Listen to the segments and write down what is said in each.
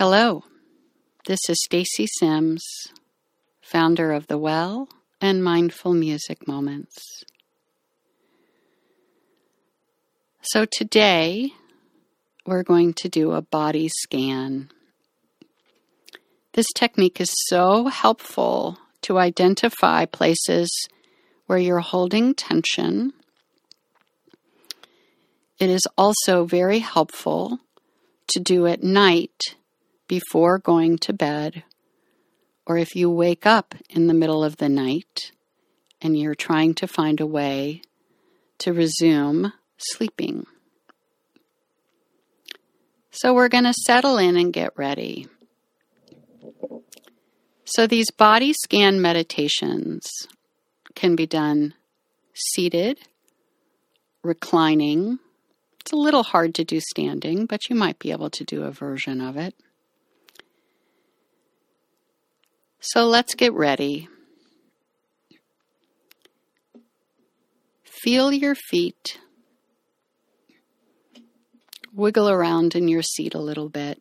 Hello, this is Stacy Sims, founder of The Well and Mindful Music Moments. So today, we're going to do a body scan. This technique is so helpful to identify places where you're holding tension. It is also very helpful to do at night before going to bed, or if you wake up in the middle of the night and you're trying to find a way to resume sleeping. So we're going to settle in and get ready. So these body scan meditations can be done seated, reclining. It's a little hard to do standing, but you might be able to do a version of it. So let's get ready. Feel your feet. Wiggle around in your seat a little bit.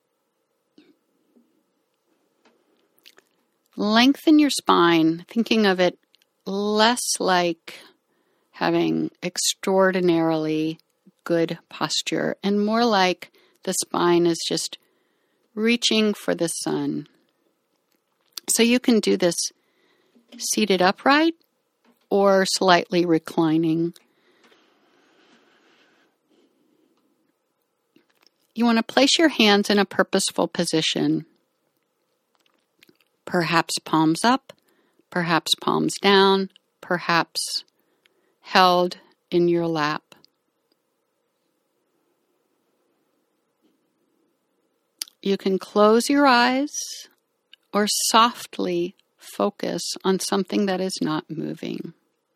Lengthen your spine, thinking of it less like having extraordinarily good posture and more like the spine is just reaching for the sun. So you can do this seated upright or slightly reclining. You want to place your hands in a purposeful position. Perhaps palms up, perhaps palms down, perhaps held in your lap. You can close your eyes or softly focus on something that is not moving.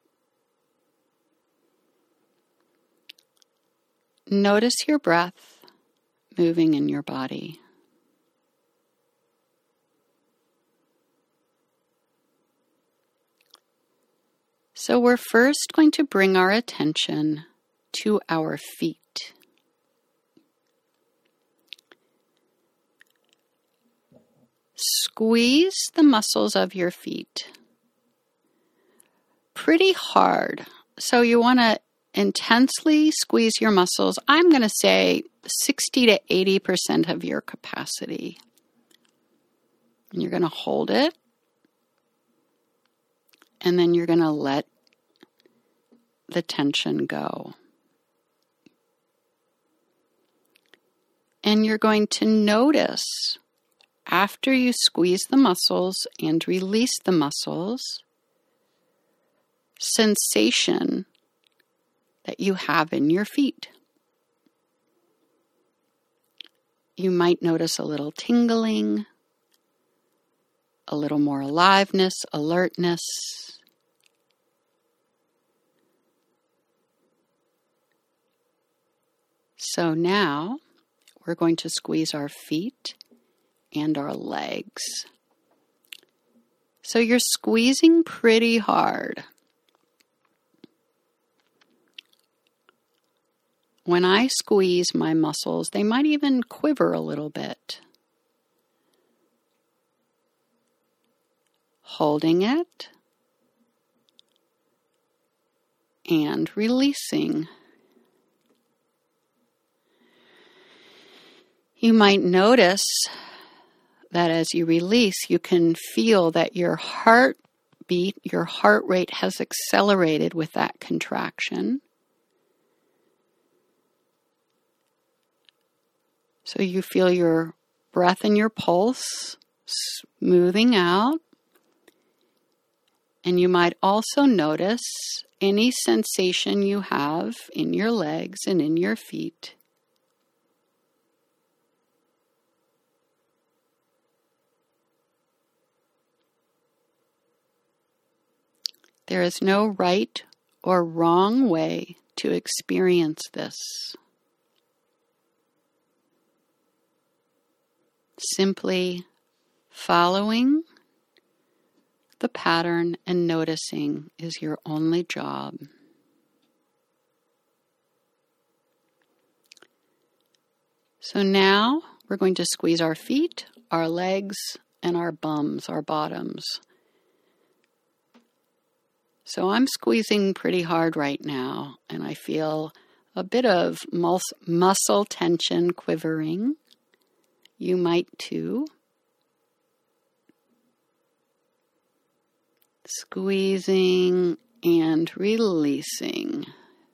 Notice your breath moving in your body. So we're first going to bring our attention to our feet. Squeeze the muscles of your feet pretty hard. So you want to intensely squeeze your muscles. I'm going to say 60 to 80% of your capacity. And you're going to hold it. And then you're going to let the tension go. And you're going to notice after you squeeze the muscles and release the muscles, sensation that you have in your feet. You might notice a little tingling, a little more aliveness, alertness. So now we're going to squeeze our feet and our legs. So you're squeezing pretty hard. When I squeeze my muscles, they might even quiver a little bit. Holding it and releasing. You might notice that as you release, you can feel that your heartbeat, your heart rate has accelerated with that contraction. So you feel your breath and your pulse smoothing out. And you might also notice any sensation you have in your legs and in your feet. There is no right or wrong way to experience this. Simply following the pattern and noticing is your only job. So now we're going to squeeze our feet, our legs, and our bums, our bottoms. So I'm squeezing pretty hard right now, and I feel a bit of muscle tension quivering. You might too. Squeezing and releasing.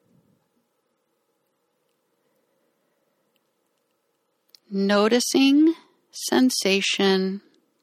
Noticing sensation.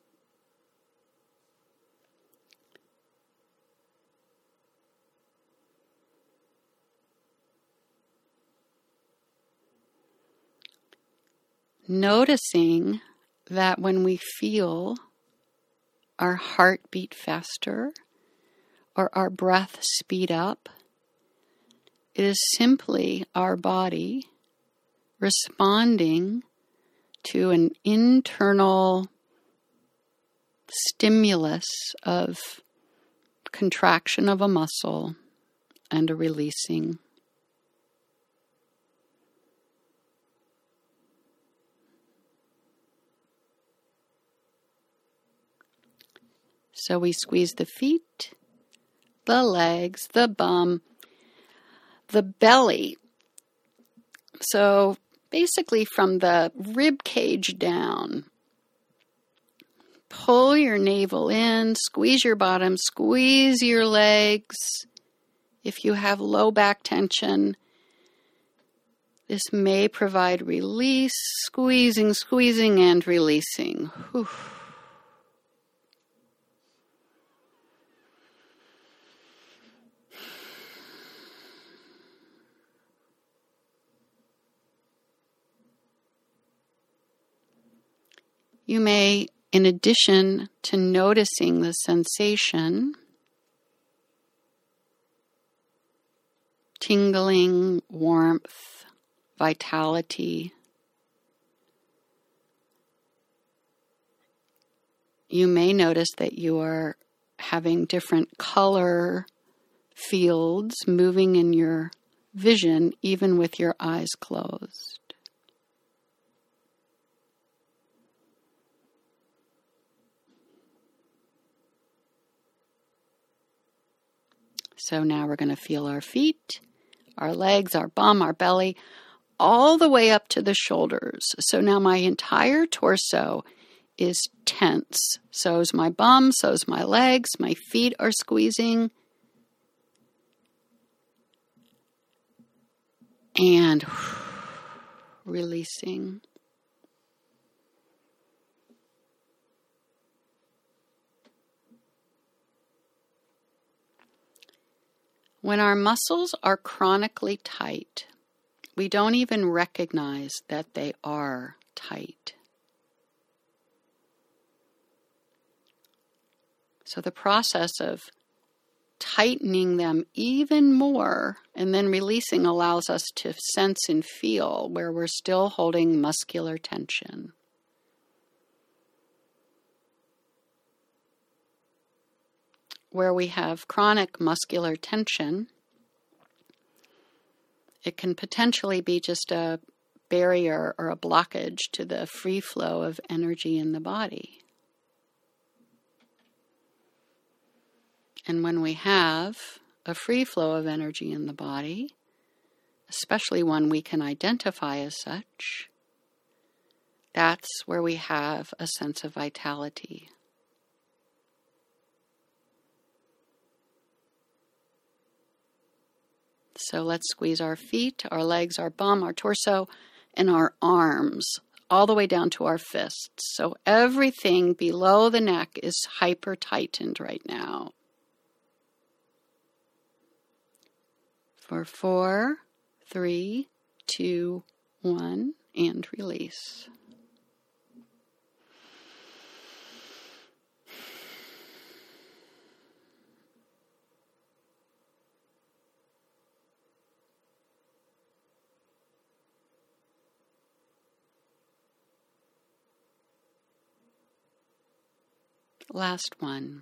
Noticing that when we feel our heart beat faster or our breath speed up, it is simply our body responding to an internal stimulus of contraction of a muscle and a releasing. So we squeeze the feet, the legs, the bum, the belly. So basically from the rib cage down, pull your navel in, squeeze your bottom, squeeze your legs. If you have low back tension, this may provide release, squeezing, and releasing. Whew. You may, in addition to noticing the sensation, tingling, warmth, vitality, you may notice that you are having different color fields moving in your vision, even with your eyes closed. So now we're going to feel our feet, our legs, our bum, our belly, all the way up to the shoulders. So now my entire torso is tense. So is my bum, so is my legs, my feet are squeezing. And releasing. When our muscles are chronically tight, we don't even recognize that they are tight. So the process of tightening them even more and then releasing allows us to sense and feel where we're still holding muscular tension. Where we have chronic muscular tension, it can potentially be just a barrier or a blockage to the free flow of energy in the body. And when we have a free flow of energy in the body, especially one we can identify as such, that's where we have a sense of vitality. So let's squeeze our feet, our legs, our bum, our torso, and our arms, all the way down to our fists. So everything below the neck is hyper tightened right now. For 4, 3, 2, 1, and release. Last one.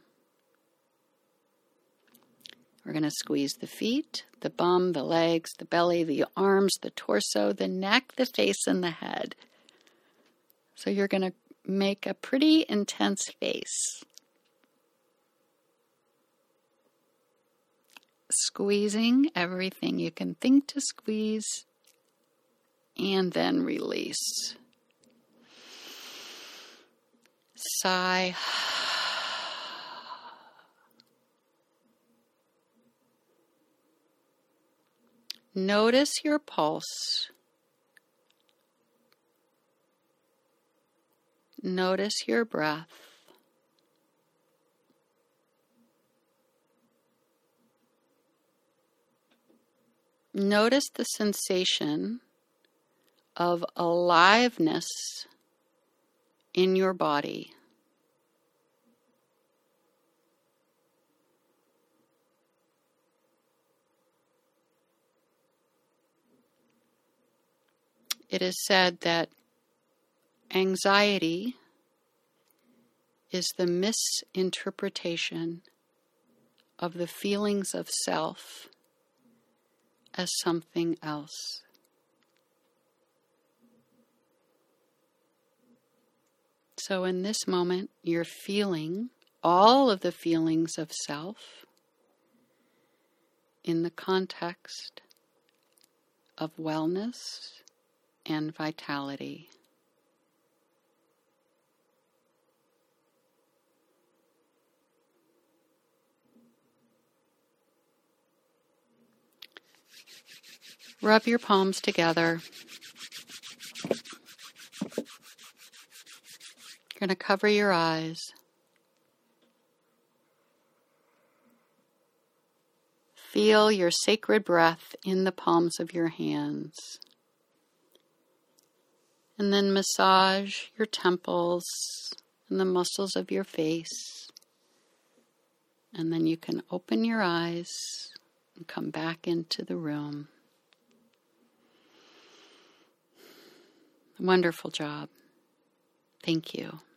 We're going to squeeze the feet, the bum, the legs, the belly, the arms, the torso, the neck, the face, and the head. So you're going to make a pretty intense face. Squeezing everything you can think to squeeze, and then release. Sigh. Notice your pulse. Notice your breath. Notice the sensation of aliveness in your body. It is said that anxiety is the misinterpretation of the feelings of self as something else. So in this moment, you're feeling all of the feelings of self in the context of wellness and vitality. Rub your palms together. You're going to cover your eyes. Feel your sacred breath in the palms of your hands. And then massage your temples and the muscles of your face. And then you can open your eyes and come back into the room. Wonderful job. Thank you.